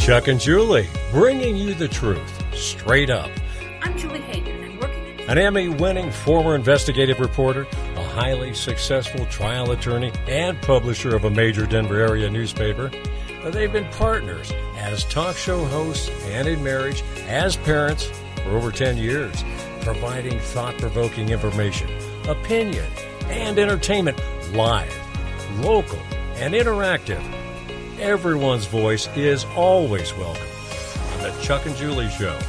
Chuck and Julie, bringing you the truth, straight up. I'm Julie Hayden, and I'm working An Emmy-winning former investigative reporter, a highly successful trial attorney, and publisher of a major Denver area newspaper. They've been partners as talk show hosts and in marriage, as parents for over 10 years, providing thought-provoking information, opinion, and entertainment live, local, and interactive. Everyone's voice is always welcome on the Chuck and Julie Show.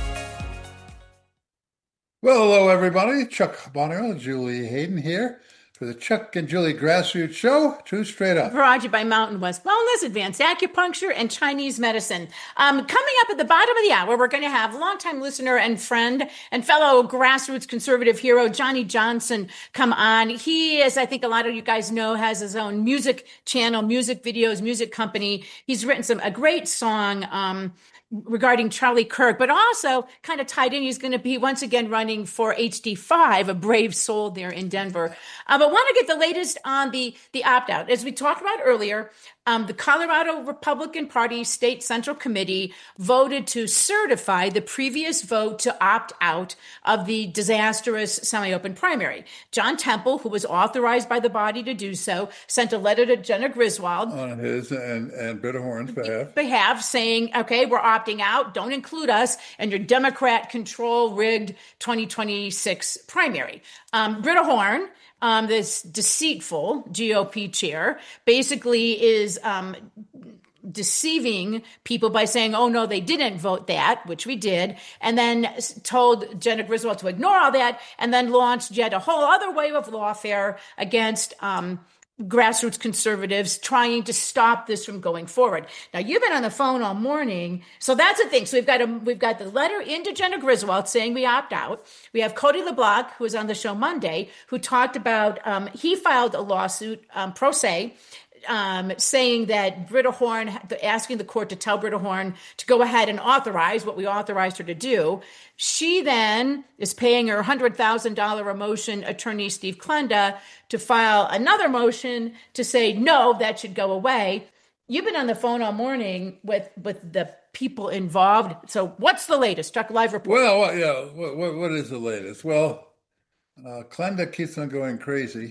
Well, hello, everybody. Chuck Bonner, Julie Hayden here for the Chuck and Julie Grassroots Show, Truth Straight Up. brought to you by Mountain West Wellness, Advanced Acupuncture, and Chinese Medicine. Coming up at the bottom of the hour, we're going to have longtime listener and friend and fellow grassroots conservative hero, Johnny Johnson, come on. He, as I think a lot of you guys know, has his own music channel, music videos, music company. He's written a great song, regarding Charlie Kirk, but also kind of tied in. He's going to be once again running for HD5, a brave soul there in Denver. But want to get the latest on the opt-out. As we talked about earlier, the Colorado Republican Party State Central Committee voted to certify the previous vote to opt out of the disastrous semi-open primary. John Temple, who was authorized by the body to do so, sent a letter to Jenna Griswold On his and Britta Horn's behalf saying, okay, we're opting out. Don't include us in your Democrat control rigged 2026 primary. Britta Horn, this deceitful GOP chair, basically is deceiving people by saying, oh, no, they didn't vote that, which we did, and then told Jenna Griswold to ignore all that, and then launched yet a whole other wave of lawfare against grassroots conservatives trying to stop this from going forward. Now, you've been on the phone all morning, so that's the thing. So we've got the letter into Jenna Griswold saying we opt out. We have Cody LeBlanc, who was on the show Monday, who talked about he filed a lawsuit pro se, saying that Britta Horn, asking the court to tell Britta Horn to go ahead and authorize what we authorized her to do. She then is paying her $100,000 a motion attorney, Steve Klenda, to file another motion to say, no, that should go away. You've been on the phone all morning with the people involved. So what's the latest? Chuck Live report. Well, yeah, what is the latest? Well, Klenda keeps on going crazy.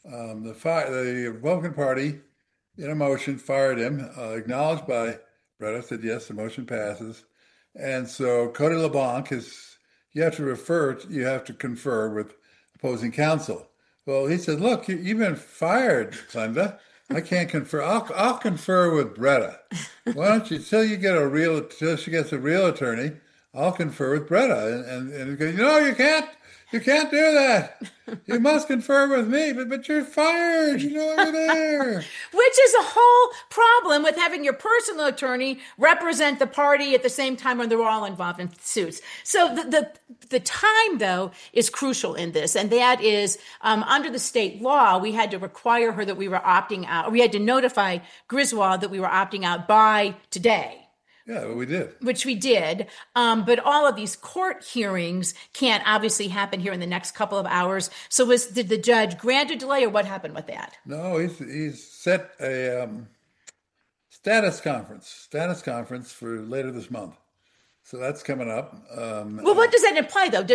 The Republican Party, in a motion, fired him, acknowledged by Britta, said, yes, the motion passes. And so Cody LeBlanc you have to confer with opposing counsel. Well, he said, look, you've been fired, Klenda. I can't confer. I'll confer with Britta. Why don't you, till she gets a real attorney, I'll confer with Britta. And he goes, no, you can't do that. You must confer with me, but you're fired. You know you're there. Which is a whole problem with having your personal attorney represent the party at the same time when they're all involved in suits. So the time, though, is crucial in this. And that is, under the state law, we had to require her that we were opting out. We had to notify Griswold that we were opting out by today. Yeah, well, we did. Which we did. But all of these court hearings can't obviously happen here in the next couple of hours. So did the judge grant a delay, or what happened with that? No, he's set a status conference for later this month. So that's coming up. Well, what does that imply, though?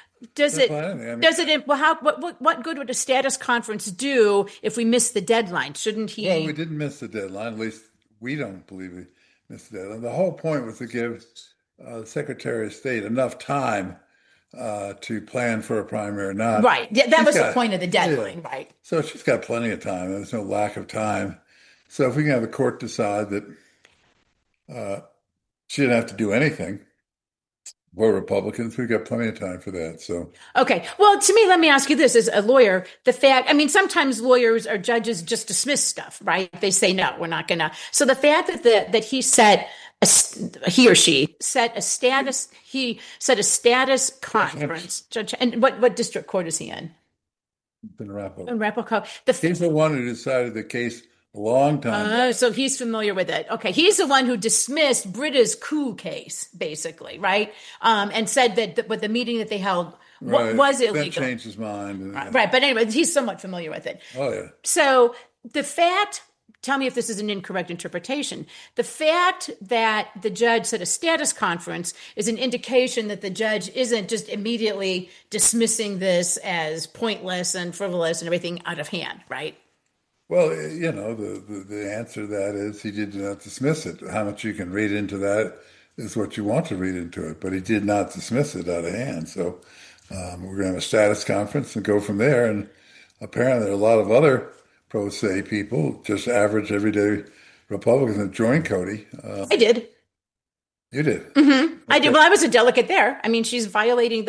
What good would a status conference do if we miss the deadline? Shouldn't he? Well, we didn't miss the deadline. At least we don't believe we missed the deadline. The whole point was to give the Secretary of State enough time to plan for a primary or not. Right. Yeah, that was the point of the deadline, yeah. Right. So she's got plenty of time. There's no lack of time. So if we can have the court decide that she didn't have to do anything, we're Republicans, we've got plenty of time for that. So okay. Well, to me, let me ask you this: as a lawyer, sometimes lawyers or judges just dismiss stuff, right? They say, no, we're not going to. So the fact that he or she set a status conference. Judge, and what district court is he in? In Arapahoe. In Arapahoe. He's the one who decided the case a long time. So he's familiar with it. Okay. He's the one who dismissed Britta's coup case, basically, right? And said that with the meeting that they held was illegal. Then changed his mind. Right. But anyway, he's somewhat familiar with it. Oh, yeah. So the fact tell me if this is an incorrect interpretation. The fact that the judge said a status conference is an indication that the judge isn't just immediately dismissing this as pointless and frivolous and everything out of hand, right? Well, the answer to that is he did not dismiss it. How much you can read into that is what you want to read into it, but he did not dismiss it out of hand. So we're going to have a status conference and go from there. And apparently there are a lot of other pro se people, just average everyday Republicans that joined Cody. I did. You did? Mm-hmm. Okay. I did. Well, I was a delegate there. I mean, she's violating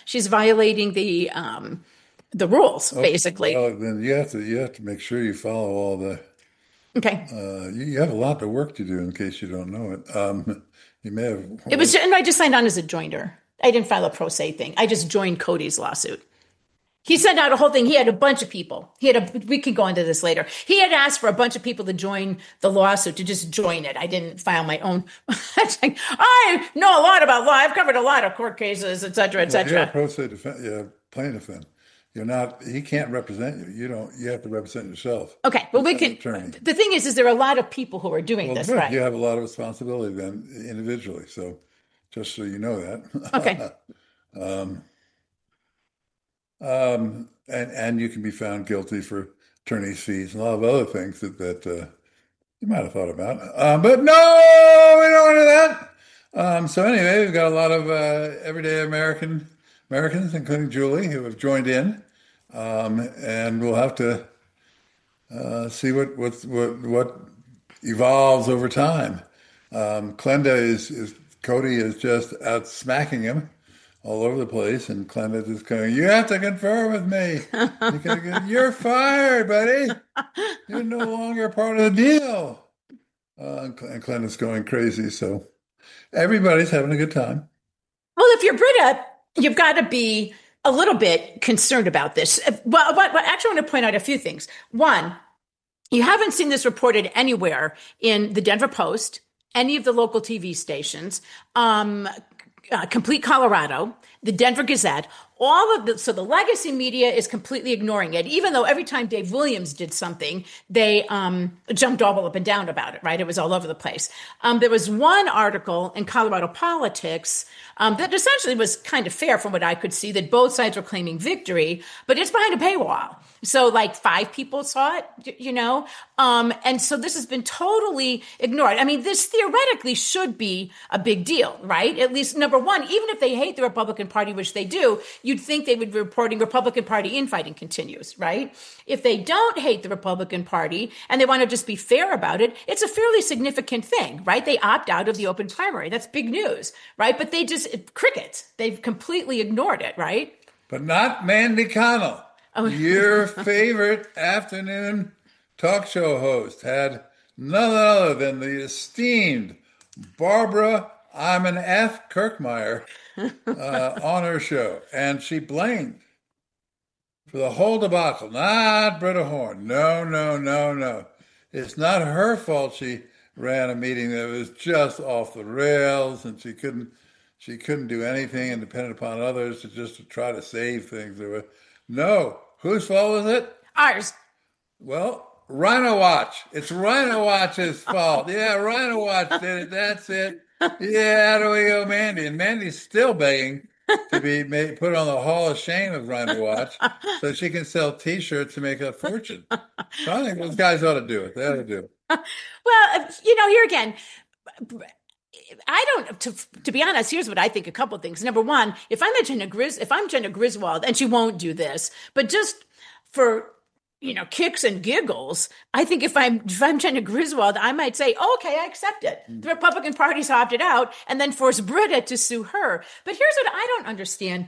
the rules, basically. Well, then you have to make sure you follow all the. Okay. You have a lot of work to do in case you don't know it. You may have. It was. And I just signed on as a joiner. I didn't file a pro se thing. I just joined Cody's lawsuit. He sent out a whole thing. He had a bunch of people. We can go into this later. He had asked for a bunch of people to join the lawsuit, to just join it. I didn't file my own. I know a lot about law. I've covered a lot of court cases, et cetera, et cetera. You're a pro se plaintiff then. You're not, he can't represent you. You have to represent yourself. Okay. Well, we can, the thing is there are a lot of people who are doing this, right? You have a lot of responsibility then individually. So just so you know that. Okay. And you can be found guilty for attorney's fees and a lot of other things that you might have thought about. But no, we don't want to do that. So anyway, we've got a lot of everyday Americans, including Julie, who have joined in. And we'll have to see what evolves over time. Cody is just out smacking him all over the place, and Clenda is going, you have to confer with me. You're fired, buddy. You're no longer part of the deal. And Clenda's going crazy, so everybody's having a good time. Well, if you're Britta, you've got to be a little bit concerned about this. Well, actually, I want to point out a few things. One, you haven't seen this reported anywhere in the Denver Post, any of the local TV stations, Complete Colorado, the Denver Gazette, so the legacy media is completely ignoring it, even though every time Dave Williams did something, they jumped all up and down about it, right? It was all over the place. There was one article in Colorado Politics that essentially was kind of fair from what I could see, that both sides were claiming victory, but it's behind a paywall. So like 5 people saw it, and so this has been totally ignored. I mean, this theoretically should be a big deal, right? At least number one, even if they hate the Republican Party, which they do, you'd think they would be reporting Republican Party infighting continues, right? If they don't hate the Republican Party and they want to just be fair about it, it's a fairly significant thing, right? They opt out of the open primary. That's big news, right? But crickets. They've completely ignored it, right? But not Mandy Connell. Oh. Your favorite afternoon talk show host had none other than the esteemed Barbara Iman F. Kirkmeyer on her show. And she blamed for the whole debacle, not Britta Horn. No. It's not her fault she ran a meeting that was just off the rails, and she couldn't do anything and depended upon others to try to save things. No. Whose fault was it? Ours. Well, Rhino Watch. It's Rhino Watch's fault. Yeah, Rhino Watch did it. That's it. Yeah, there we go, Mandy. And Mandy's still begging to be put on the Hall of Shame of Rhino Watch so she can sell T-shirts to make a fortune. So I think those guys ought to do it. They ought to do it. Well, here again, I don't, to be honest, here's what I think. A couple of things. Number one, if I'm Jenna Griswold, and she won't do this, but just for, kicks and giggles, I think if I'm Jenna Griswold, I might say, okay, I accept it. The Republican Party's opted out, and then force Britta to sue her. But here's what I don't understand,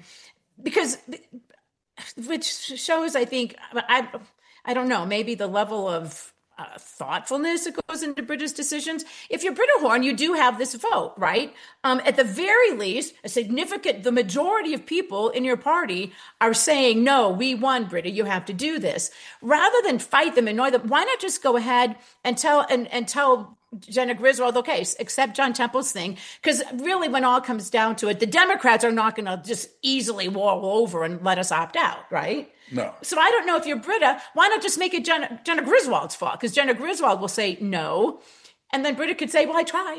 which shows, I think, I don't know, maybe the level of thoughtfulness that goes into Britta's decisions. If you're Britta Horn, you do have this vote, right? At the very least, the majority of people in your party are saying, no, we won, Britta, you have to do this. Rather than fight them, annoy them, why not just go ahead and tell Jenna Griswold, okay, accept John Temple's thing. Because really, when all comes down to it, the Democrats are not going to just easily wall over and let us opt out, right? No. So I don't know if you're Britta, why not just make it Jenna Griswold's fault? Because Jenna Griswold will say no. And then Britta could say, well, I tried.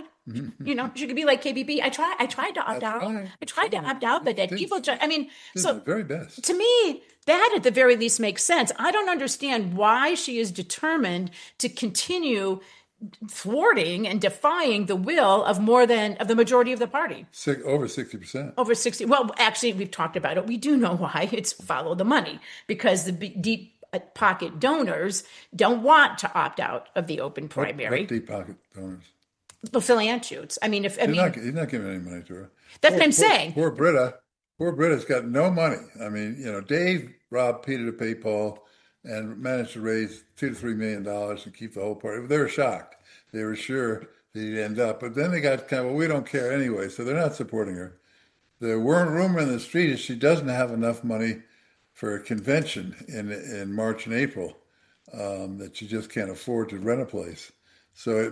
She could be like KBB. I tried to opt out. I tried to opt out, but that people, so the very best. To me, that at the very least makes sense. I don't understand why she is determined to continue thwarting and defying the will of of the majority of the party. Over 60%. Over 60. Well, actually, we've talked about it. We do know why. It's follow the money, because the deep pocket donors don't want to opt out of the open primary. What deep pocket donors? Well, Phil Anschutz. He's not giving any money to her. That's what I'm saying. Poor Britta. Poor Britta's got no money. Dave robbed Peter to pay Paul and managed to raise $2 to $3 million and keep the whole party. They were shocked. They were sure that he'd end up. But then they got kind of, well, we don't care anyway, so they're not supporting her. The rumor in the street is she doesn't have enough money for a convention in March and April, that she just can't afford to rent a place. So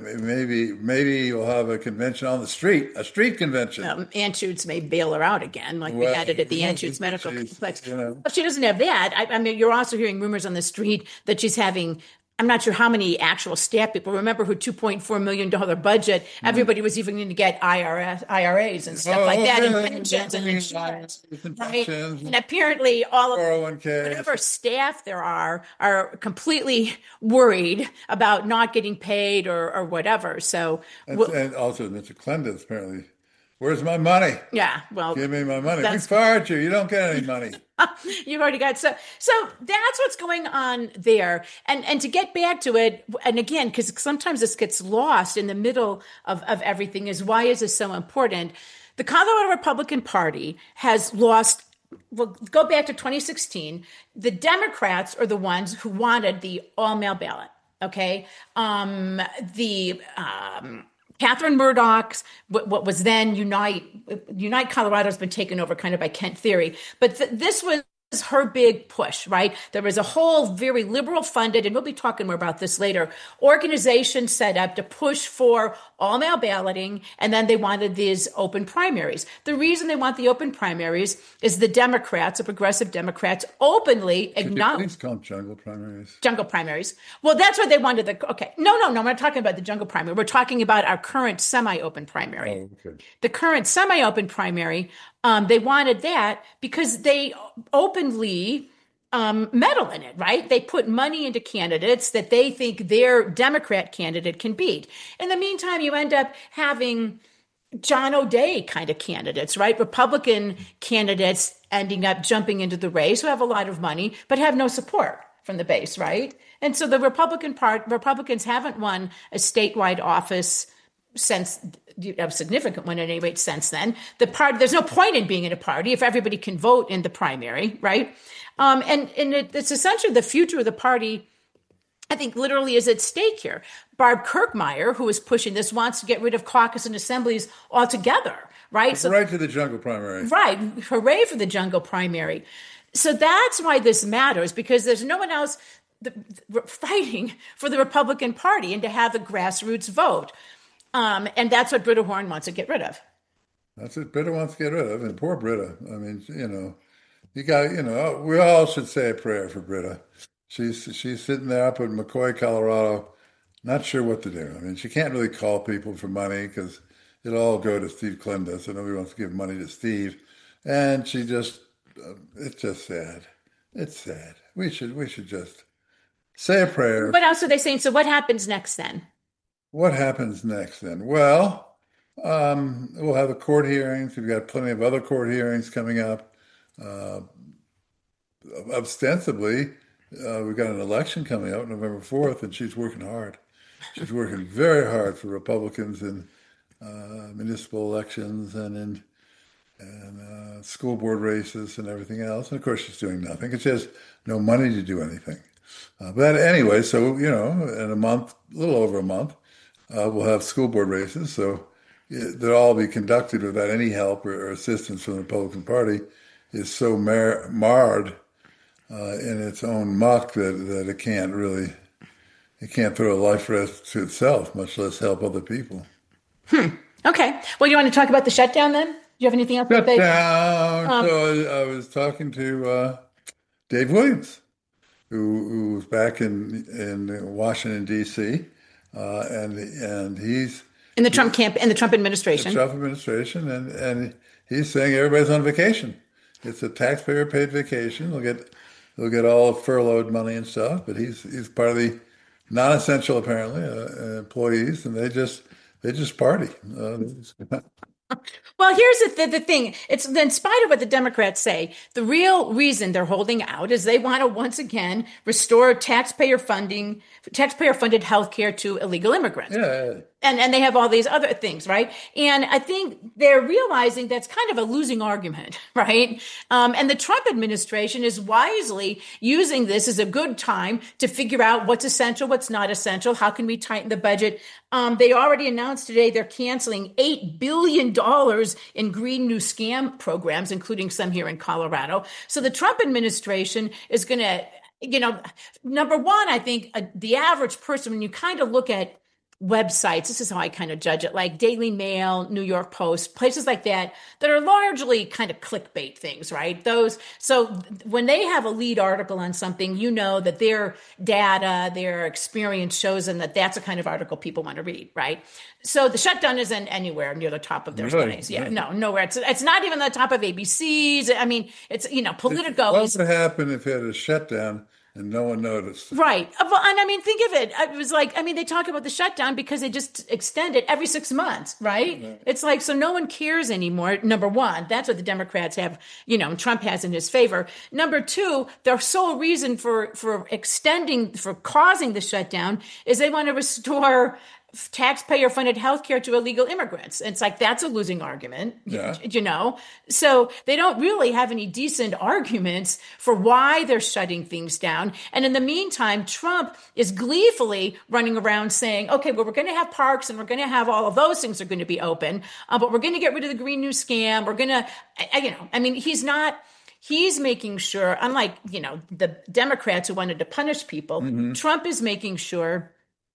maybe you'll have a convention on the street, a street convention. Anschutz may bail her out again, like we had it at the Anschutz Medical Complex. But she doesn't have that. You're also hearing rumors on the street that she's having, I'm not sure how many actual staff people. Remember her $2.4 million budget. Everybody was even going to get IRAs and stuff like that, and pensions and insurance. Right? And apparently all of 401k, whatever staff there are completely worried about not getting paid or whatever. So and also Mr. Clendis apparently, where's my money? Yeah, well, give me my money. We fired you. You don't get any money. You've already got so that's what's going on there. And to get back to it, and again, because sometimes this gets lost in the middle of everything, is why is this so important? The Colorado Republican Party has lost. Well, go back to 2016. The Democrats are the ones who wanted the all-mail ballot. Okay, Catherine Murdoch's, what was then Unite Colorado has been taken over kind of by Kent Thiry. But this was her big push, right? There was a whole very liberal funded, and we'll be talking more about this later, organization set up to push for all-mail balloting, and then they wanted these open primaries. The reason they want the open primaries is the Democrats, the progressive Democrats, openly acknowledge. Please call them jungle primaries. Jungle primaries. Well, that's what they wanted. No, we're not talking about the jungle primary. We're talking about our current semi-open primary. Oh, okay. The current semi-open primary, they wanted that because they openly meddle in it, right? They put money into candidates that they think their Democrat candidate can beat. In the meantime, you end up having John O'Day kind of candidates, right? Republican candidates ending up jumping into the race who have a lot of money but have no support from the base, right? And so the Republicans haven't won a statewide office since a significant one at any rate since then. There's no point in being in a party if everybody can vote in the primary, right? And it's essentially the future of the party, I think, literally is at stake here. Barb Kirkmeyer, who is pushing this, wants to get rid of caucus and assemblies altogether, right? So right to the jungle primary. Right. Hooray for the jungle primary. So that's why this matters, because there's no one else fighting for the Republican Party and to have the grassroots vote. And that's what Britta Horn wants to get rid of. That's what Britta wants to get rid of. And poor Britta. I mean, we all should say a prayer for Britta. She's sitting there up in McCoy, Colorado, not sure what to do. I mean, she can't really call people for money because it'll all go to Steve Clendis, and nobody wants to give money to Steve. And she just, it's just sad. It's sad. We should just say a prayer. What else are they saying? So what happens next then? What happens next then? Well, we'll have the court hearings. We've got plenty of other court hearings coming up. Ostensibly, we've got an election coming up November 4th, and she's working hard. She's working very hard for Republicans in municipal elections and in school board races and everything else. And of course, she's doing nothing because she has no money to do anything. But anyway, so, in a month, a little over a month, we'll have school board races. So they'll all be conducted without any help or assistance from the Republican Party. Is so marred in its own muck that it can't really, it can't throw a life risk to itself, much less help other people. Okay. Well, you want to talk about the shutdown then? Do you have anything else to Shut say? down. Um, So I was talking to Dave Williams, who was back in Washington D.C. And he's in the Trump the administration. Trump administration, and he's saying everybody's on vacation. It's a taxpayer-paid vacation. They'll get all furloughed money and stuff, but he's part of the non-essential apparently employees, and they just party. Well, here's the thing. It's in spite of what the Democrats say, the real reason they're holding out is they want to once again restore taxpayer-funded health care to illegal immigrants. Yeah, And they have all these other things, right? And I think they're realizing that's kind of a losing argument, right? And the Trump administration is wisely using this as a good time to figure out what's essential, what's not essential. How can we tighten the budget? They already announced today they're canceling $8 billion in Green New Scam programs, including some here in Colorado. So the Trump administration is going to, number one, I think the average person, when you kind of look at websites, this is how I kind of judge it, like Daily Mail, New York Post, places like that are largely kind of clickbait things, right? So when they have a lead article on something, you know that their data, their experience shows them that that's the kind of article people want to read, right? So the shutdown isn't anywhere near the top of their studies. Yeah, no, nowhere. It's not even the top of ABC's. I mean, it's, Politico. What would happen if it had a shutdown and no one noticed? Right. And I mean, think of it. It was like, they talk about the shutdown because they just extend it every 6 months, right? It's like, so no one cares anymore. Number one, that's what the Democrats have, Trump has in his favor. Number two, their sole reason for causing the shutdown is they want to restore taxpayer-funded healthcare to illegal immigrants. And it's like, that's a losing argument, So they don't really have any decent arguments for why they're shutting things down. And in the meantime, Trump is gleefully running around saying, okay, well, we're going to have parks and we're going to have all of those things are going to be open, but we're going to get rid of the Green New Scam. We're going to, he's making sure, unlike, the Democrats who wanted to punish people, Trump is making sure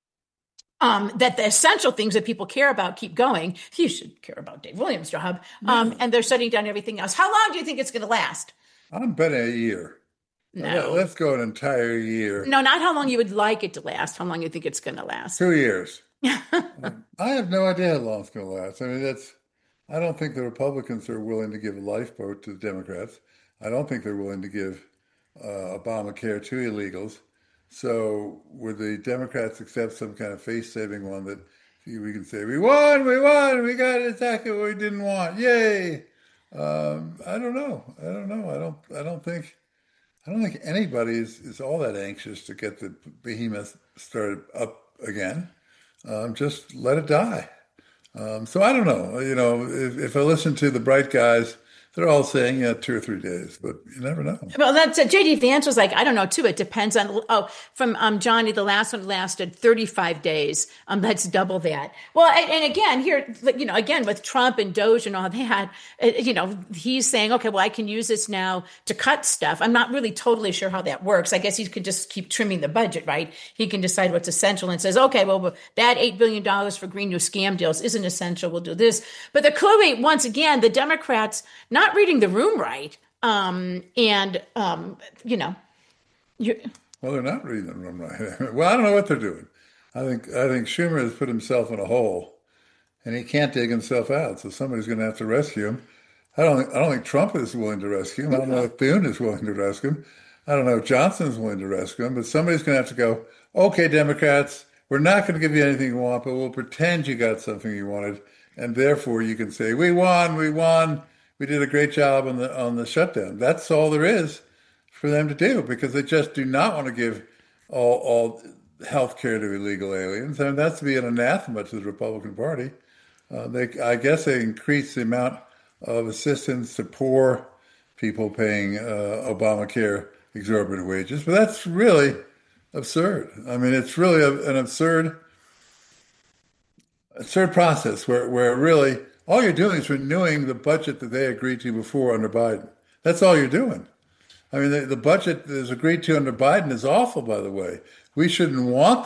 that the essential things that people care about keep going. You should care about Dave Williams' job. And they're shutting down everything else. How long do you think it's going to last? I'm betting a year. No. Let's go an entire year. No, not how long you would like it to last. How long you think it's going to last? 2 years. I have no idea how long it's going to last. I mean, I don't think the Republicans are willing to give a lifeboat to the Democrats. I don't think they're willing to give Obamacare to illegals. So would the Democrats accept some kind of face-saving one that we can say, we won, we got exactly what we didn't want, yay? I don't know. I don't think anybody is all that anxious to get the behemoth started up again. Just let it die. So I don't know. If I listen to the bright guys, they're all saying, 2 or 3 days, but you never know. Well, that's J.D. Vance was like, I don't know, too. It depends on, from Johnny, the last one lasted 35 days. That's double that. Well, and again, here, again, with Trump and Doge and all that, he's saying, okay, well, I can use this now to cut stuff. I'm not really totally sure how that works. I guess he could just keep trimming the budget, right? He can decide what's essential and says, okay, well, that $8 billion for Green New Scam deals isn't essential. We'll do this. But the clearly, once again, the Democrats not reading the room right. Well, they're not reading the room right. Well, I don't know what they're doing. I think Schumer has put himself in a hole, and he can't dig himself out. So somebody's going to have to rescue him. I don't think Trump is willing to rescue him. I don't know if Thune is willing to rescue him. I don't know if Johnson's willing to rescue him. But somebody's going to have to go, okay, Democrats, we're not going to give you anything you want, but we'll pretend you got something you wanted, and therefore you can say, we won. We did a great job on the shutdown. That's all there is for them to do, because they just do not want to give all health care to illegal aliens. And that's to be an anathema to the Republican Party. I guess they increase the amount of assistance to poor people paying Obamacare exorbitant wages. But that's really absurd. I mean, it's really an absurd process where really all you're doing is renewing the budget that they agreed to before under Biden. That's all you're doing. I mean, the budget that is agreed to under Biden is awful, by the way. We shouldn't want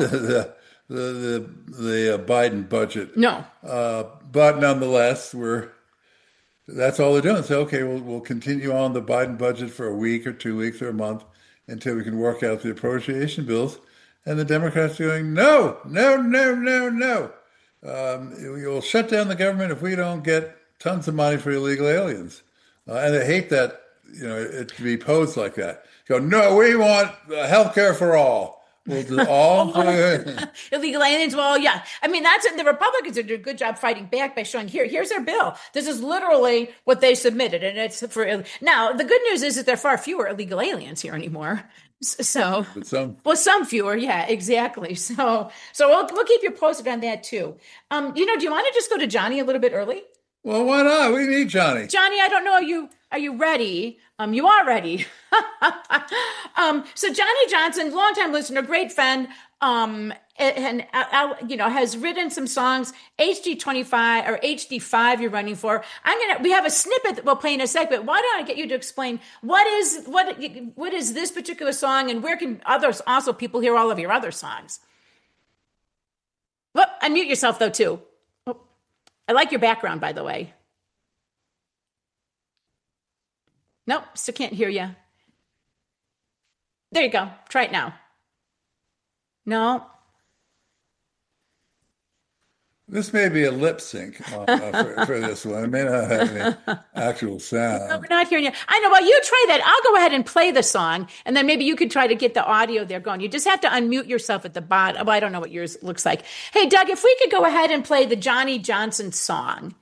the Biden budget, No. but nonetheless, that's all they're doing. So, okay, we'll continue on the Biden budget for a week or 2 weeks or a month until we can work out the appropriation bills. And the Democrats are going, no, no, no, no, no. We'll shut down the government if we don't get tons of money for illegal aliens. And they hate that, it to be posed like that. Go, no, we want health care for all. We'll do all. Illegal aliens. Well, yeah. I mean, the Republicans did a good job fighting back by showing here's their bill. This is literally what they submitted. And it's now the good news is that there are far fewer illegal aliens here anymore. So, some fewer. Yeah, exactly. So we'll keep you posted on that too. Do you want to just go to Johnny a little bit early? Well, why not? We need Johnny. Johnny, I don't know. Are you ready? You are ready. So Johnny Johnson, longtime listener, great friend, and has written some songs. HD25 or HD5 you're running for. We have a snippet that we'll play in a second. Why don't I get you to explain what is this particular song, and where can people hear all of your other songs? Well, unmute yourself though too. Oh, I like your background, by the way. Nope, still can't hear you. There you go. Try it now. No. This may be a lip sync for this one. It may not have any actual sound. No, we're not hearing you. I know. Well, you try that. I'll go ahead and play the song, and then maybe you could try to get the audio there going. You just have to unmute yourself at the bottom. Well, I don't know what yours looks like. Hey, Doug, if we could go ahead and play the Johnny Johnson song.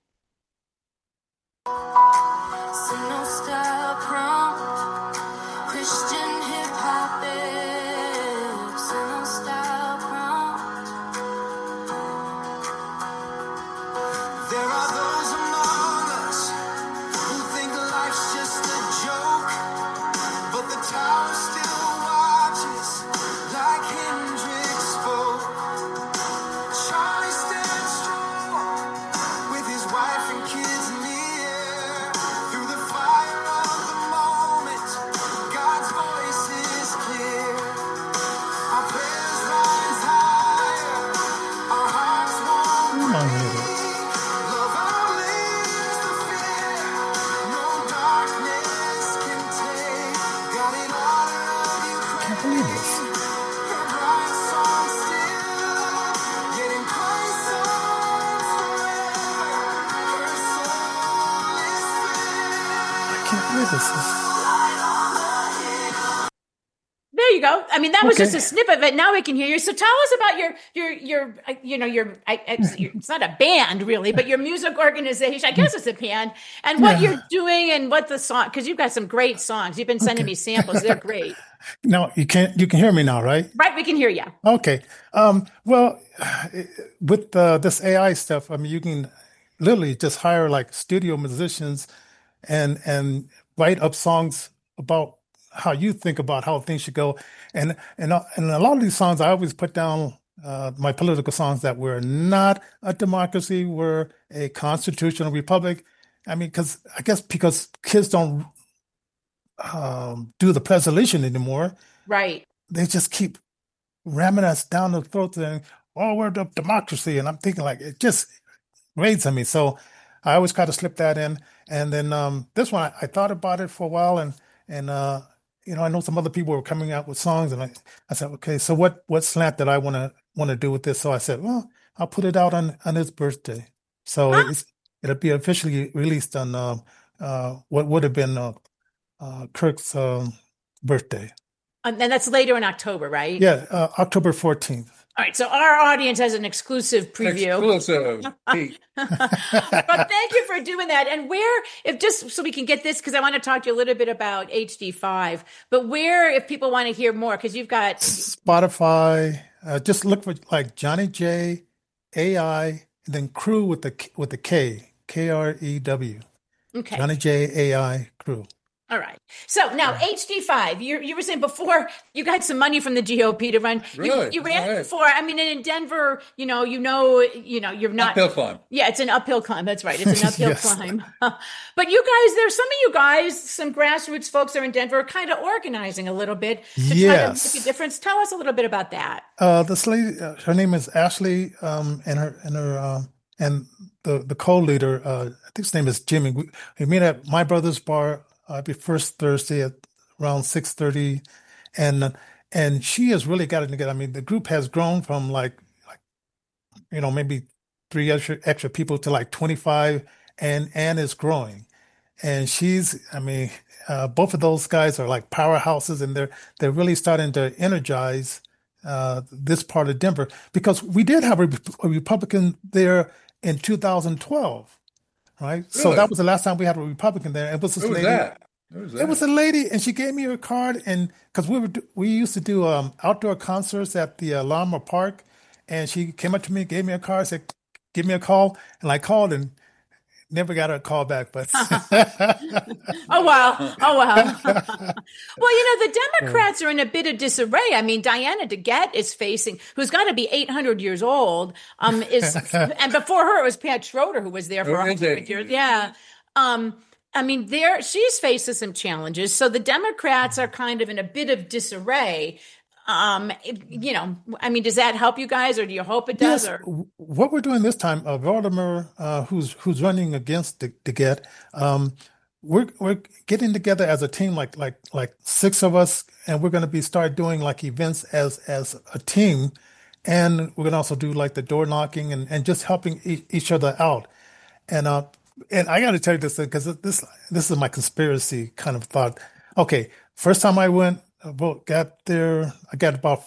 There you go. I mean, that was just a snippet of it. Now we can hear you. So tell us about your it's not a band really, but your music organization. I guess it's a band, and what you're doing and what the song, because you've got some great songs. You've been sending me samples. They're great. No, you can hear me now, right? Right. We can hear you. Okay. Well, with this AI stuff, I mean, you can literally just hire like studio musicians and write up songs about how you think about how things should go. And a lot of these songs, I always put down my political songs that we're not a democracy, we're a constitutional republic. I mean, because kids don't do the pledge of allegiance anymore. Right. They just keep ramming us down the throat and, we're the democracy. And I'm thinking like, it just grates on me. So I always try to slip that in. And then this one, I thought about it for a while, and I know some other people were coming out with songs, and I said, okay, so what slant did I want to do with this? So I said, well, I'll put it out on his birthday. So it'll be officially released on what would have been Kirk's birthday. And that's later in October, right? Yeah, October 14th. All right, so our audience has an exclusive preview. Exclusive. But thank you for doing that. And just so we can get this, because I want to talk to you a little bit about HD5, but if people want to hear more, because you've got Spotify, just look for like Johnny J, AI, and then Crew with the K, Krew. Okay. Johnny J, AI, Crew. All right. So now HD5, you were saying before you got some money from the GOP to run. Really? You ran All right. before. I mean, in Denver, you're not. Uphill climb. Yeah, it's an uphill climb. That's right. It's an uphill Yes. climb. But you guys, there's some of you guys, some grassroots folks are in Denver, kind of organizing a little bit to try to Yes. make a difference. Tell us a little bit about that. This lady, her name is Ashley, and the co-leader, I think his name is Jimmy. We meet at My Brother's Bar every first Thursday at around 6:30, and she has really gotten together. I mean, the group has grown from like maybe three extra people to like 25, and is growing. And both of those guys are like powerhouses, and they're really starting to energize this part of Denver, because we did have a Republican there in 2012, right? So Really? that was the last time we had a Republican there. It was this Who was lady. that? Who was that? It was a lady, and she gave me her card, and because we used to do outdoor concerts at the Llama Park, and she came up to me, gave me a card, said, "Give me a call," and I called and never got a call back. But Oh, wow. Oh, wow. Well, the Democrats are in a bit of disarray. I mean, Diana DeGette is who's got to be 800 years old, and before her, it was Pat Schroeder, who was there for 100 years. Yeah. I mean, she's facing some challenges. So the Democrats are kind of in a bit of disarray. I mean, does that help you guys, or do you hope it does? yes, Or what we're doing this time, Vladimir, who's running against DeGette, we're getting together as a team, like six of us, and we're going to start doing like events as a team, and we're going to also do like the door knocking and just helping each other out. And I got to tell you this, because this is my conspiracy kind of thought. Okay, first time I went, got there, I got about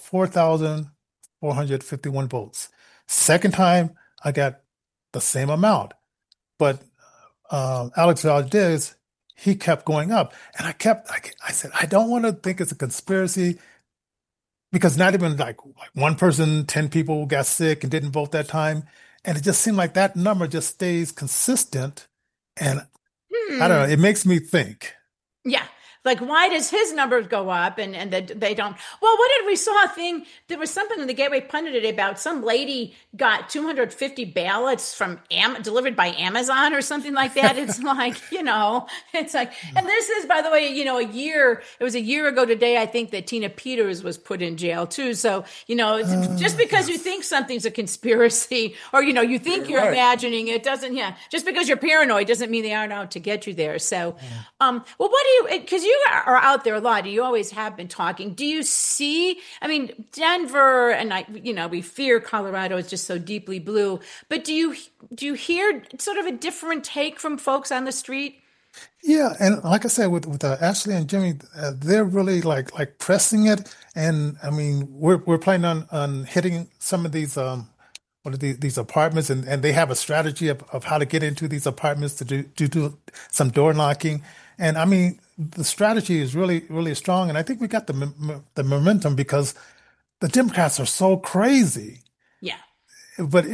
4,451 votes. Second time, I got the same amount, but Alex Valdez, he kept going up, and I said, I don't want to think it's a conspiracy, because not even like one person, 10 people got sick and didn't vote that time. And it just seemed like that number just stays consistent. And I don't know, it makes me think. yeah. Like, why does his numbers go up and they don't? Well, what did we saw a thing? There was something in the Gateway Pundit today about some lady got 250 ballots from delivered by Amazon or something like that. It's like, it's like, and this is, by the way, it was a year ago today, I think, that Tina Peters was put in jail too. So, just because you think something's a conspiracy, or, you think you're right. imagining it, doesn't, just because you're paranoid doesn't mean they aren't out to get you there. So, well, what do you, because you are out there a lot, you always have been talking. Do you see, I mean, Denver, and we fear Colorado is just so deeply blue, but do you hear sort of a different take from folks on the street? Yeah, and like I said, with Ashley and Jimmy, they're really like pressing it, and I mean, we're planning on hitting some of these these apartments, and they have a strategy of how to get into these apartments to do some door knocking, and I mean, the strategy is really, really strong, and I think we got the momentum, because the Democrats are so crazy. Yeah. But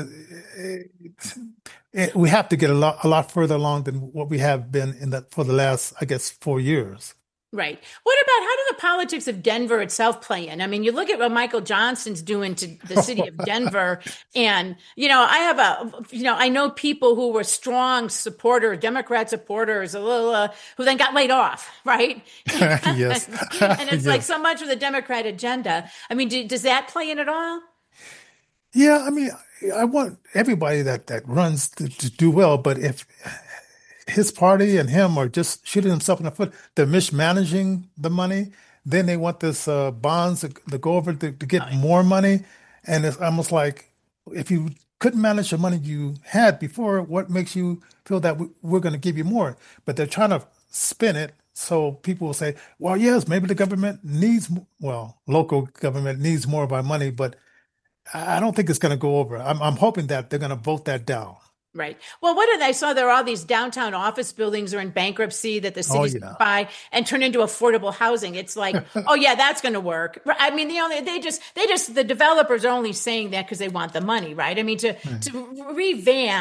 we have to get a lot further along than what we have been for the last, I guess, 4 years. Right. What about, how do the politics of Denver itself play in? I mean, you look at what Michael Johnson's doing to the city of Denver, and, I know people who were strong Democrat supporters, who then got laid off, right? Yes. And it's like Yes. so much of the Democrat agenda. I mean, does that play in at all? Yeah, I mean, I want everybody that runs to do well, but if his party and him are just shooting himself in the foot, they're mismanaging the money, then they want this bonds to go over to get more money. And it's almost like, if you couldn't manage the money you had before, what makes you feel that we're going to give you more? But they're trying to spin it so people will say, well, yes, maybe the government local government needs more of our money, but I don't think it's going to go over. I'm hoping that they're going to vote that down. Right. Well, what did I saw? There are all these downtown office buildings are in bankruptcy that the city's going to buy and turn into affordable housing. It's like, oh yeah, that's going to work. I mean, the developers are only saying that because they want the money, right? I mean, to revamp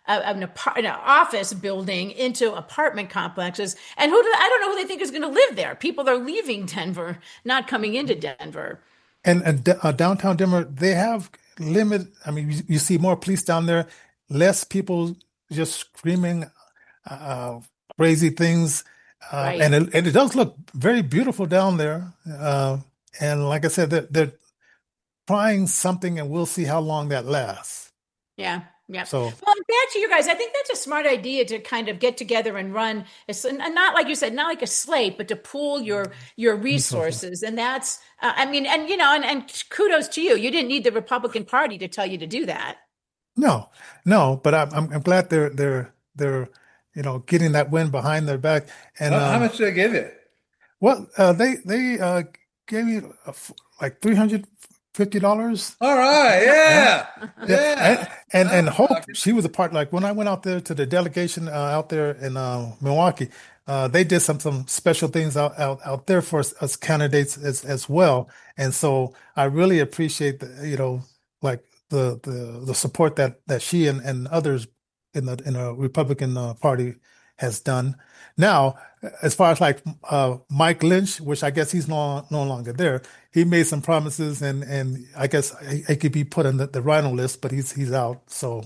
an office building into apartment complexes. And I don't know who they think is going to live there. People are leaving Denver, not coming into Denver. And downtown Denver, they have limit. I mean, you see more police down there, less people just screaming crazy things, Right. and it does look very beautiful down there. And like I said, they're trying something, and we'll see how long that lasts. Yeah. Yeah. So, Well, and back to you guys. I think that's a smart idea to kind of get together and run. And not like you said, not like a slate, but to pool your resources. And that's, I mean, and and kudos to you. You didn't need the Republican Party to tell you to do that. no, but I'm glad they're getting that win behind their back. And How much did they give you? well, they gave me like $350. All right, yeah. And Hope, she was a part. Like when I went out there to the delegation out there in Milwaukee, they did some special things out there for us candidates as well. And so I really appreciate like the support that she and others in the Republican Party has done. Now, as far as like Mike Lynch, which I guess he's no longer there, he made some promises, and I guess he could be put on the rhino list, but he's out. So,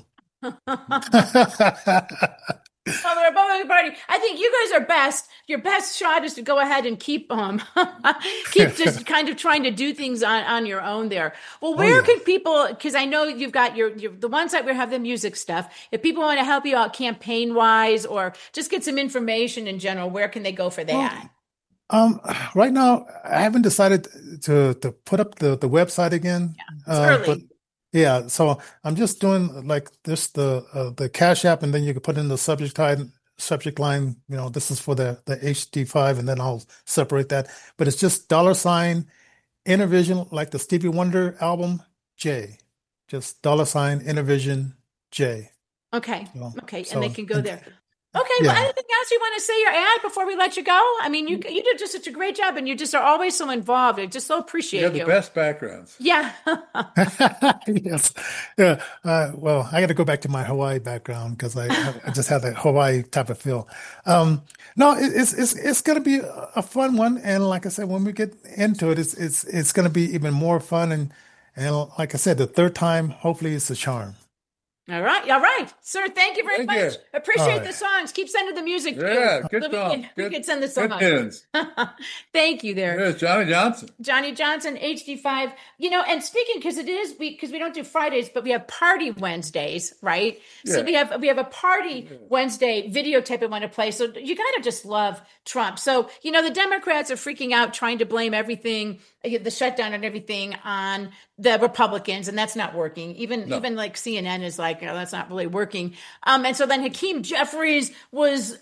Well, the Republican Party, I think you guys are best. Your best shot is to go ahead and keep keep just kind of trying to do things on your own there. Well, where can people, because I know you've got your the one site where you have the music stuff. If people want to help you out campaign wise or just get some information in general, where can they go for that? Right now, I haven't decided to put up the website again. It's early. But yeah, so I'm just doing like this the Cash App, and then you can put in the subject line. This is for the HD5, and then I'll separate that. But it's just $Intervision, like the Stevie Wonder album, J, just $Intervision J. Okay. So, Okay. And they can go there. Okay. Yeah. Well, anything else you want to say or add before we let you go? I mean, you did just such a great job, and you just are always so involved. I just so appreciate You have the best backgrounds. Yeah. Yes. Yeah. Well, I got to go back to my Hawaii background because I just have that Hawaii type of feel. No, it's going to be a fun one, and like I said, when we get into it, it's going to be even more fun, and like I said, the third time, hopefully, it's a charm. All right, sir. Thank you very Thank you. much. Appreciate All right. the songs. Keep sending the music. Yeah, good So song. we can send the Good song. tunes. Thank you there. There's Johnny Johnson. Johnny Johnson, HD5. And speaking, because we don't do Fridays, but we have party Wednesdays, right? So Yeah. we have a party Wednesday videotape I want to play. So you gotta just love Trump. So the Democrats are freaking out, trying to blame everything, the shutdown and everything, on the Republicans, and that's not working. Even like CNN is like, that's not really working. And so then Hakeem Jeffries was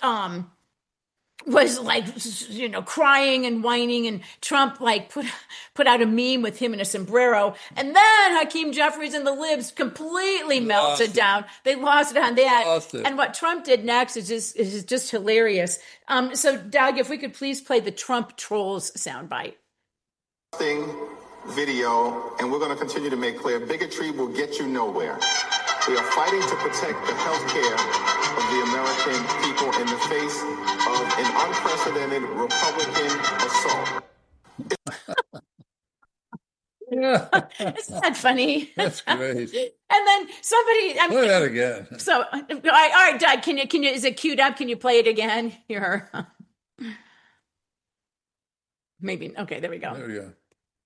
like, crying and whining, and Trump like put out a meme with him in a sombrero, and then Hakeem Jeffries and the libs completely melted down. They lost it on that. Lost it. And what Trump did next is just hilarious. So Doug, if we could please play the Trump trolls soundbite. Video, and we're going to continue to make clear bigotry will get you nowhere. We are fighting to protect the health care of the American people in the face of an unprecedented Republican assault. Yeah, Isn't that funny? that's great. And then somebody, Play that again. so all right, Doug, can you? Is it queued up? Can you play it again? Here, maybe. Okay, there we go. There we go.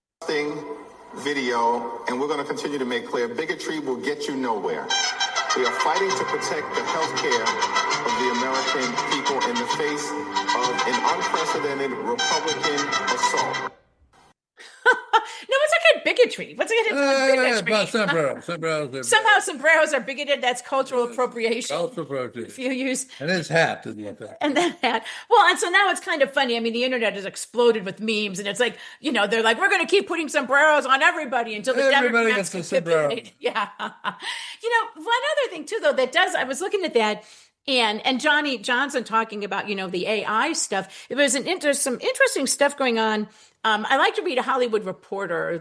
Video, and we're going to continue to make clear bigotry will get you nowhere. We are fighting to protect the health care of the American people in the face of an unprecedented Republican assault. No, it's like bigotry. What's it bigotry? About sombreros. Somehow sombreros are bigoted. That's cultural appropriation. Cultural appropriation. If you use And his hat is like that. and then that. Well, and so now it's kind of funny. I mean, the internet has exploded with memes, and it's like, they're like, we're going to keep putting sombreros on everybody until the Everybody Democrats gets a sombrero. capitulate. Yeah. One other thing too, though, I was looking at that. And Johnny Johnson talking about, the AI stuff. There's some interesting stuff going on. I like to read the Hollywood Reporter,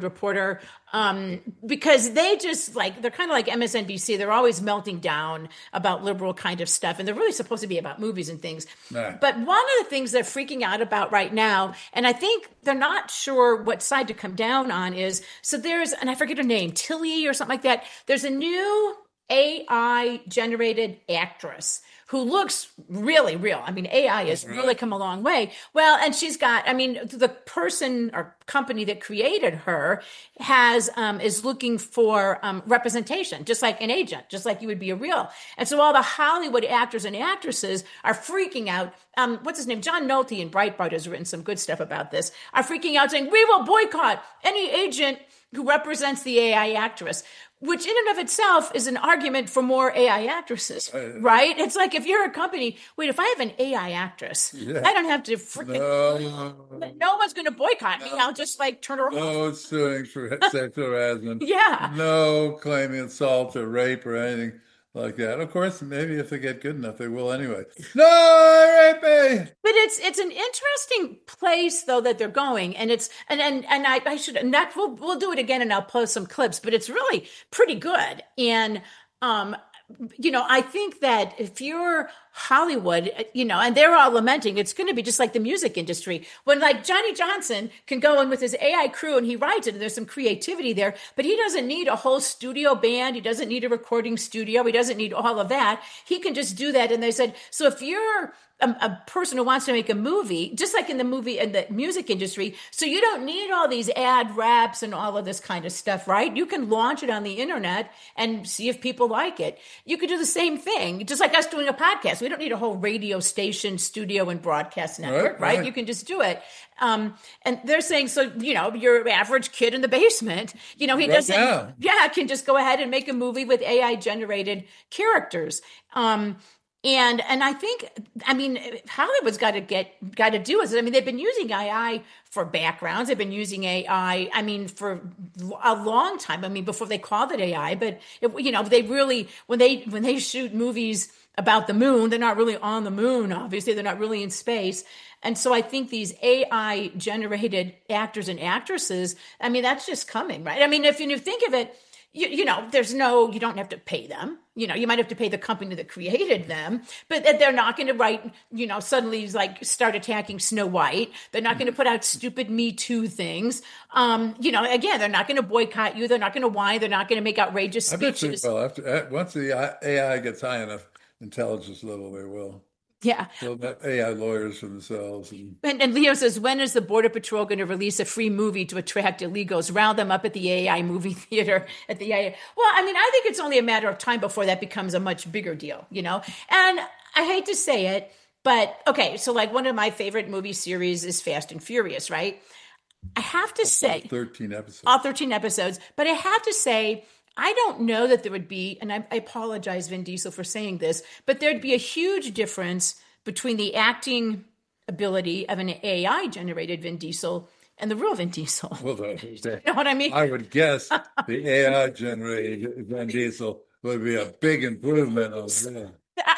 because they just they're kind of like MSNBC. They're always melting down about liberal kind of stuff. And they're really supposed to be about movies and things. Right. But one of the things they're freaking out about right now, and I think they're not sure what side to come down on is, and I forget her name, Tilly or something like that. There's a new AI generated actress who looks really real. I mean, AI has really come a long way. Well, and she's got, the person or company that created her is looking for representation, just like an agent, just like you would be a real. And so all the Hollywood actors and actresses are freaking out. What's his name? John Nolte in Breitbart has written some good stuff about this, are freaking out saying, we will boycott any agent who represents the AI actress, which in and of itself is an argument for more AI actresses, right? It's like, if you're a company, wait, if I have an AI actress, I don't have to freaking, no one's going to boycott me. I'll just turn her off. No suing for sexual harassment. Yeah. No claiming assault or rape or anything like that. Of course, maybe if they get good enough, they will anyway. No, rape me! But it's an interesting place though that they're going, and I should, and that we'll do it again, and I'll post some clips. But it's really pretty good, and I think that if you're Hollywood, and they're all lamenting, it's going to be just like the music industry. When Johnny Johnson can go in with his AI crew and he writes it, and there's some creativity there, but he doesn't need a whole studio band. He doesn't need a recording studio. He doesn't need all of that. He can just do that. And they said, so if you're a person who wants to make a movie, just like in the music industry, so you don't need all these ad raps and all of this kind of stuff, right? You can launch it on the internet and see if people like it. You could do the same thing, just like us doing a podcast. We don't need a whole radio station, studio, and broadcast network, right? You can just do it. And they're saying, so, your average kid in the basement, he doesn't, can just go ahead and make a movie with AI generated characters. And I think, Hollywood's got to do it. They've been using AI for backgrounds. They've been using AI, for a long time. Before they called it AI, but they really, when they shoot movies about the moon, they're not really on the moon. Obviously, they're not really in space. And so I think these AI generated actors and actresses, that's just coming, right? If you think of it, you don't have to pay them. You might have to pay the company that created them, but they're not going to write, suddenly start attacking Snow White. They're not going to put out stupid Me Too things. Again, they're not going to boycott you. They're not going to whine. They're not going to make outrageous speeches. Once the AI gets high enough intelligence level, they will. Yeah. They'll have AI lawyers for themselves. And Leo says, when is the Border Patrol going to release a free movie to attract illegals? Round them up at the AI movie theater at the AI. Well, I think it's only a matter of time before that becomes a much bigger deal, And I hate to say it, but okay. So one of my favorite movie series is Fast and Furious, right? I have to say 13 episodes. All 13 episodes. But I have to say, I don't know that there would be, and I apologize, Vin Diesel, for saying this, but there'd be a huge difference between the acting ability of an AI-generated Vin Diesel and the real Vin Diesel. Well, you know what I mean? I would guess the AI-generated Vin Diesel would be a big improvement on that.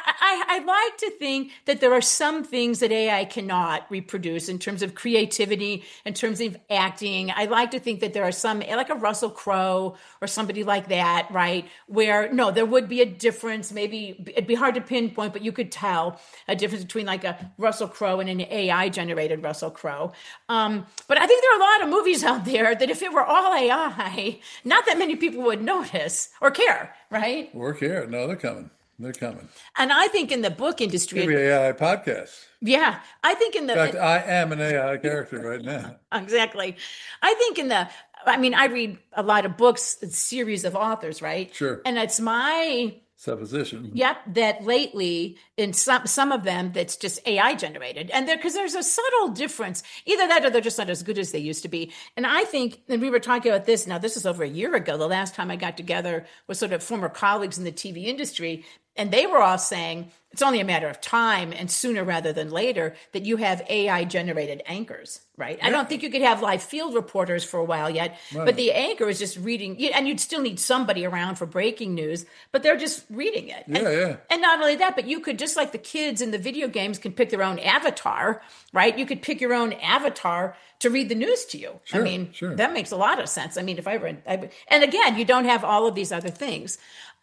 I like to think that there are some things that AI cannot reproduce in terms of creativity, in terms of acting. I like to think that there are some, like a Russell Crowe or somebody like that, right? Where, no, there would be a difference. Maybe it'd be hard to pinpoint, but you could tell a difference between a Russell Crowe and an AI-generated Russell Crowe. But I think there are a lot of movies out there that if it were all AI, not that many people would notice or care, right? Or care. No, they're coming. They're coming. And I think in the book industry... Maybe AI podcast. Yeah. I think in the... In fact, I am an AI character right now. Exactly. I think I read a lot of books, a series of authors, right? Sure. And it's my... supposition. Yep, that lately in some of them that's just AI generated, and because there's a subtle difference. Either that, or they're just not as good as they used to be. And I think, and we were talking about this. Now, this is over a year ago. The last time I got together with sort of former colleagues in the TV industry, And they were all saying it's only a matter of time and sooner rather than later that you have AI generated anchors, right? I don't think you could have live field reporters for a while yet, but the anchor is just reading, and you'd still need somebody around for breaking news, but they're just reading it. And not only that, but you could, just like the kids in the video games can pick their own avatar, right? You could pick your own avatar to read the news to you. Sure, I mean, sure. that makes a lot of sense. I mean, if I were, and again, you don't have all of these other things.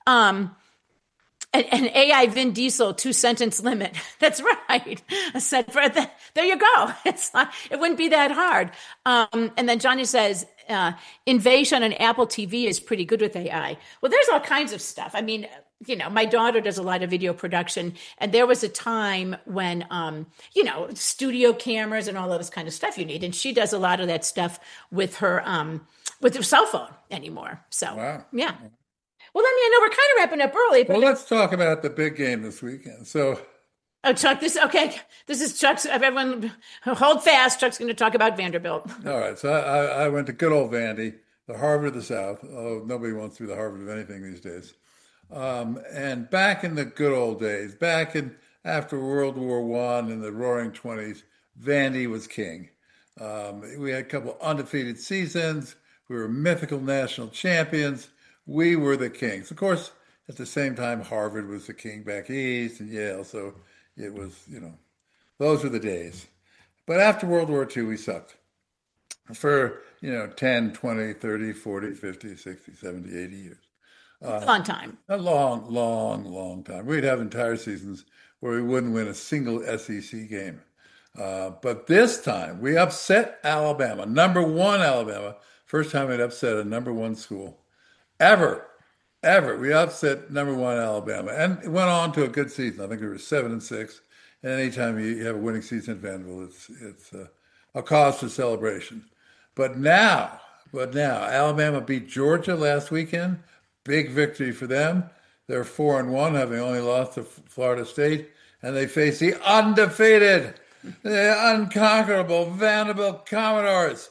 An AI Vin Diesel 2-sentence limit. That's right. I said, there you go. It wouldn't be that hard. And then Johnny says, Invasion on Apple TV is pretty good with AI. Well, there's all kinds of stuff. I mean, my daughter does a lot of video production, and there was a time when, studio cameras and all of this kind of stuff you need. And she does a lot of that stuff with her cell phone anymore. So, Wow. Yeah. Well, I know we're kind of wrapping up early. But Well, let's talk about the big game this weekend. So, Chuck, this is Chuck's. Everyone, hold fast. Chuck's going to talk about Vanderbilt. all right. So I went to good old Vandy, the Harvard of the South. Oh, nobody wants to be the Harvard of anything these days. And back in the good old days, after World War I in the Roaring '20s, Vandy was king. We had a couple of undefeated seasons. We were mythical national champions. We were the kings. Of course, at the same time, Harvard was the king back east and Yale. So it was, those were the days. But after World War II, we sucked for, 10, 20, 30, 40, 50, 60, 70, 80 years. A long time. A long, long, long time. We'd have entire seasons where we wouldn't win a single SEC game. But this time, we upset Alabama, number one Alabama. First time we'd upset a number one school. Ever. We upset number one Alabama, and it went on to a good season. I think we were 7-6. And anytime you have a winning season at Vanderbilt, it's a cause for celebration. But now, Alabama beat Georgia last weekend. Big victory for them. They're 4-1, having only lost to Florida State, and they face the undefeated, the unconquerable Vanderbilt Commodores.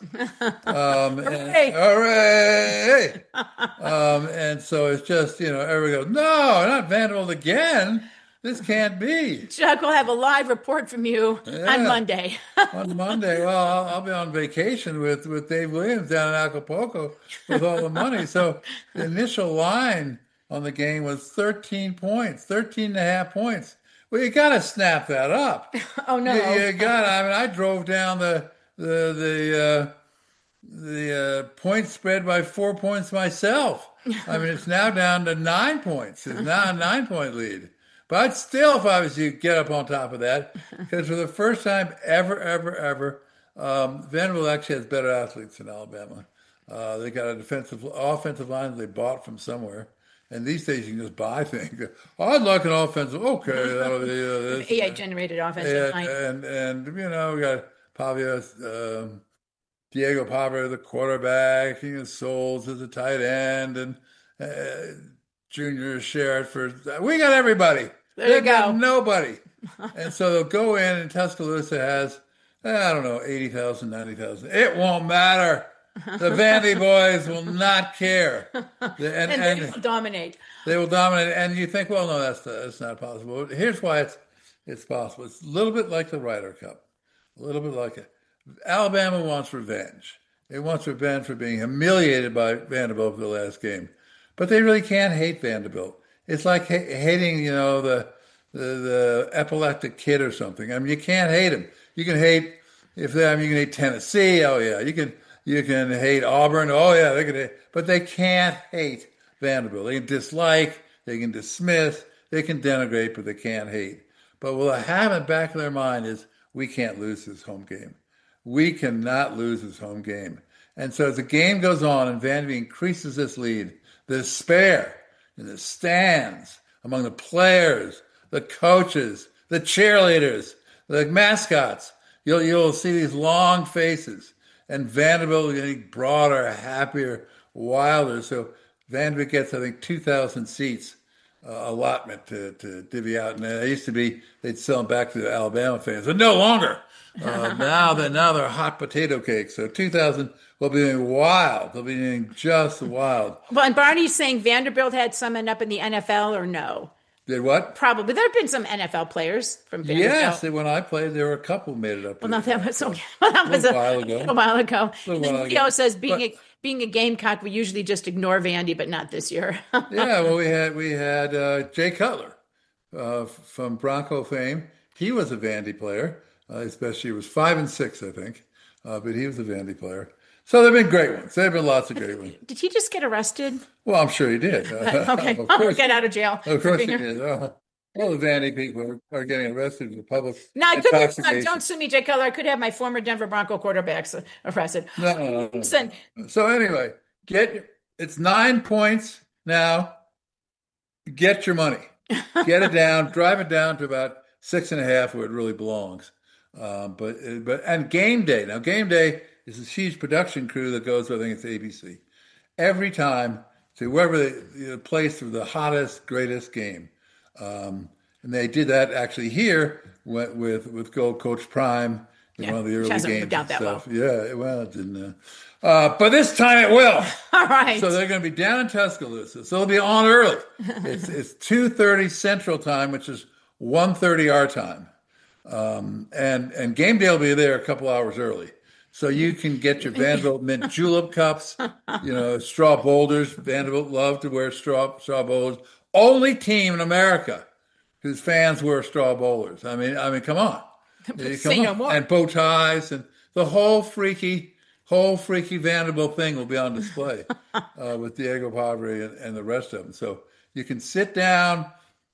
Hooray! And so it's just, everybody goes, no, not Vanderbilt again. This can't be. Chuck, we'll have a live report from you on Monday. On Monday, well, I'll be on vacation with Dave Williams down in Acapulco with all the money. So the initial line on the game was 13 points, 13 and a half points. Well, you got to snap that up. Oh no! You got. I drove down the point spread by 4 points myself. I mean, it's now down to 9 points. It's now a 9-point lead. But still, if I was you, get up on top of that, because for the first time ever, Vanderbilt actually has better athletes than Alabama. They got an offensive line they bought from somewhere. And these days you can just buy things. I'd like an offensive. Okay, that'll be this. AI-generated offensive line. And we got Pavia, Diego Pavia, the quarterback. Souls as a tight end, and Junior Sheriff we got everybody. There you go. Nobody. And so they'll go in, and Tuscaloosa has, 80,000, 90,000. It won't matter. The Vandy boys will not care. And they will dominate. They will dominate. And you think, well, no, that's not possible. Here's why it's possible. It's a little bit like the Ryder Cup. A little bit like it. Alabama wants revenge. It wants revenge for being humiliated by Vanderbilt for the last game. But they really can't hate Vanderbilt. It's like hating, the epileptic kid or something. I mean, you can't hate them. You can hate you can hate Tennessee. Oh yeah, you can hate Auburn. Oh yeah, they can hate, but they can't hate Vanderbilt. They can dislike, they can dismiss, they can denigrate, but they can't hate. But what they have in the back of their mind is we can't lose this home game. We cannot lose this home game. And so as the game goes on and Vanderbilt increases this lead, the despair in the stands among the players, the coaches, the cheerleaders, the mascots, you'll see these long faces. And Vanderbilt getting broader, happier, wilder. So Vanderbilt gets, I think, 2,000 seats allotment to divvy out. And it used to be they'd sell them back to the Alabama fans, but no longer. Now they're hot potato cakes. So 2,000 will be doing wild. They'll be doing just wild. Well, and Barney's saying Vanderbilt had some end up in the NFL or no? Did what? Probably. There have been some NFL players from Vanderbilt. Yes, when I played, there were a couple made it up. Well, not that was so. Well, that was a while ago. A while ago. A while Then ago. Leo says being a Gamecock, we usually just ignore Vandy, but not this year. Yeah, well, we had Jay Cutler from Bronco fame. He was a Vandy player, especially he was 5 and 6, I think, but he was a Vandy player. So there have been great ones. There have been lots of great ones. Did he just get arrested? Well, I'm sure he did. Okay, Of course, get out of jail. of course he did. All the Vandy people are getting arrested for public No, I could intoxication. don't sue me, Jay Cutler. I could have my former Denver Bronco quarterbacks arrested. No. Listen, So anyway, it's 9 points now. Get your money. Get it down. Drive it down to about 6.5 where it really belongs. But game day. Now game day is this huge production crew that goes. I think it's ABC. Every time to wherever they place for the hottest, greatest game. And they did that actually here with Gold Coach Prime in one of the early hasn't games worked out and that stuff. well. Yeah, well, it didn't. But this time it will. all right. So they're going to be down in Tuscaloosa. So they'll be on early. It's 2:30 Central Time, which is 1:30 our time. And game day will be there a couple hours early. So you can get your Vanderbilt mint julep cups, straw boulders. Vanderbilt love to wear straw boulders. Only team in America whose fans wear straw bowlers. I mean, come on. Say no more. And bow ties and the whole freaky Vanderbilt thing will be on display with Diego Padre and the rest of them. So you can sit down,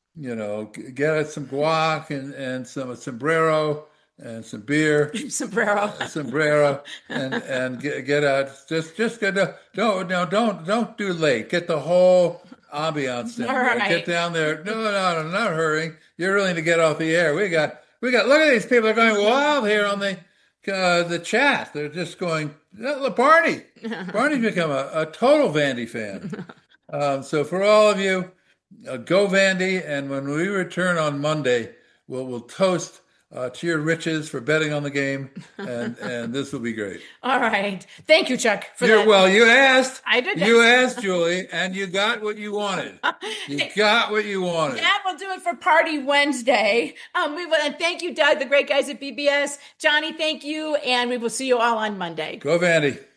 get some guac and some sombrero and some beer. sombrero and get out. Just get don't do late. Get the whole ambiance down. All right. Get down there. No, not hurrying. You're really to get off the air. We got. Look at these people. They're going wild here on the chat. They're just going. Barney. Barney's become a total Vandy fan. So for all of you, go Vandy. And when we return on Monday, we'll toast to your riches for betting on the game, and this will be great. All right. Thank you, Chuck, for that. Well, you asked. I did. You asked, Julie, and you got what you wanted. You got what you wanted. That will do it for Party Wednesday. We will, and thank you, Doug, the great guys at BBS. Johnny, thank you, and we will see you all on Monday. Go Vandy.